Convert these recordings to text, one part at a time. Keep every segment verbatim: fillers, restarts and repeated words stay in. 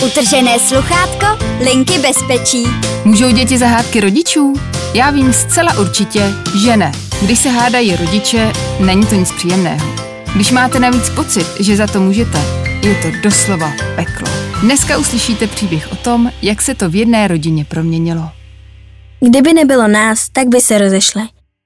Utržené sluchátko, linky bezpečí. Můžou děti za hádky rodičů? Já vím zcela určitě, že ne. Když se hádají rodiče, není to nic příjemného. Když máte navíc pocit, že za to můžete, je to doslova peklo. Dneska uslyšíte příběh o tom, jak se to v jedné rodině proměnilo. Kdyby nebylo nás, tak by se rozešli.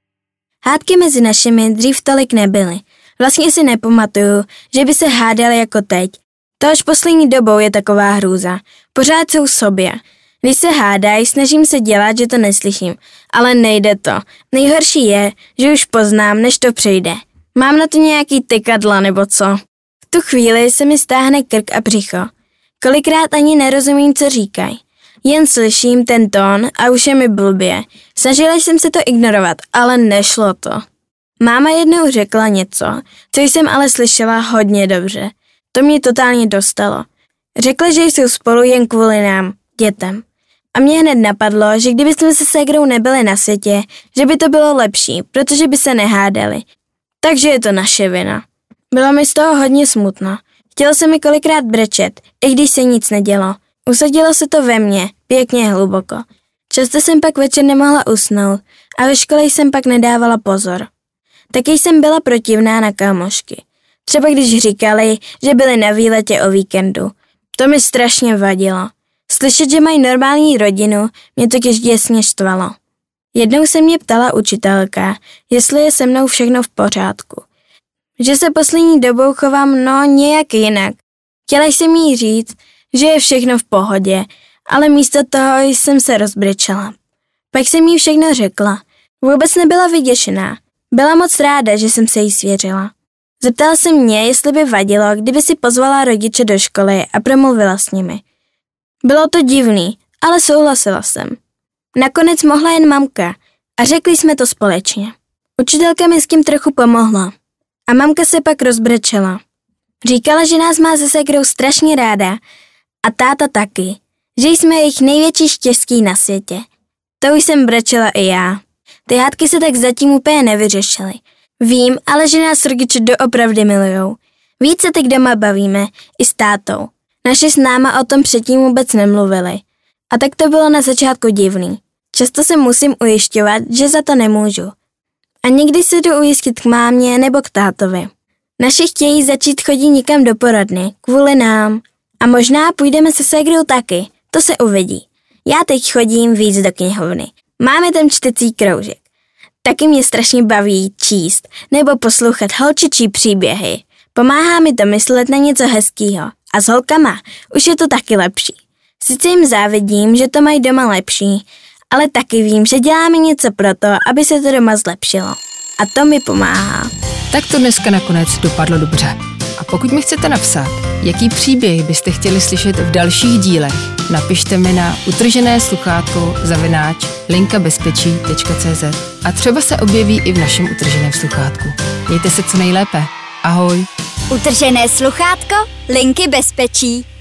Hádky mezi našimi dřív tolik nebyly. Vlastně si nepamatuju, že by se hádali jako teď. To až poslední dobou je taková hrůza. Pořád jsou v sobě. Když se hádají, snažím se dělat, že to neslyším, ale nejde to. Nejhorší je, že už poznám, než to přejde. Mám na to nějaký tykadla nebo co. V tu chvíli se mi stáhne krk a břicho. Kolikrát ani nerozumím, co říkají. Jen slyším ten tón a už je mi blbě. Snažila jsem se to ignorovat, ale nešlo to. Máma jednou řekla něco, co jsem ale slyšela hodně dobře. To mě totálně dostalo. Řekla, že jsou spolu jen kvůli nám, dětem. A mě hned napadlo, že kdybychom se ségrou nebyli na světě, že by to bylo lepší, protože by se nehádali. Takže je to naše vina. Bylo mi z toho hodně smutno. Chtělo se mi kolikrát brečet, i když se nic nedělo. Usadilo se to ve mně, pěkně hluboko. Často jsem pak večer nemohla usnout a ve škole jsem pak nedávala pozor. Taky jsem byla protivná na kámošky. Třeba když říkali, že byli na výletě o víkendu. To mi strašně vadilo. Slyšet, že mají normální rodinu, mě totiž děsně štvalo. Jednou se mě ptala učitelka, jestli je se mnou všechno v pořádku. Že se poslední dobou chovám no nějak jinak. Chtěla jsem jí říct, že je všechno v pohodě, ale místo toho jsem se rozbrečela. Pak jsem jí všechno řekla. Vůbec nebyla vyděšená. Byla moc ráda, že jsem se jí svěřila. Zeptala se mě, jestli by vadilo, kdyby si pozvala rodiče do školy a promluvila s nimi. Bylo to divný, ale souhlasila jsem. Nakonec mohla jen mamka a řekli jsme to společně. Učitelka mi s tím trochu pomohla a mamka se pak rozbrečela. Říkala, že nás má se ségrou strašně ráda a táta taky, že jsme jejich největší štěstí na světě. To už jsem brečela i já. Ty hádky se tak zatím úplně nevyřešily. Vím, ale že nás rodiče doopravdy milujou. Víc se teď doma bavíme, i s tátou. Naši s náma o tom předtím vůbec nemluvili. A tak to bylo na začátku divný. Často se musím ujišťovat, že za to nemůžu. A někdy se jdu ujistit k mámě nebo k tátovi. Naši chtějí začít chodit někam do poradny, kvůli nám. A možná půjdeme se ségrou taky, to se uvidí. Já teď chodím víc do knihovny. Máme tam čtecí kroužek. Taky mě strašně baví číst nebo poslouchat holčičí příběhy. Pomáhá mi to myslet na něco hezkýho. A s holkama už je to taky lepší. Sice jim závidím, že to mají doma lepší, ale taky vím, že děláme něco pro to, aby se to doma zlepšilo. A to mi pomáhá. Tak to dneska nakonec dopadlo dobře. A pokud mi chcete napsat, jaký příběh byste chtěli slyšet v dalších dílech, napište mi na utržené sluchátko zavináč linka bezpečí tečka cé zet a třeba se objeví i v našem utrženém sluchátku. Mějte se co nejlépe. Ahoj. Utržené sluchátko, linky bezpečí.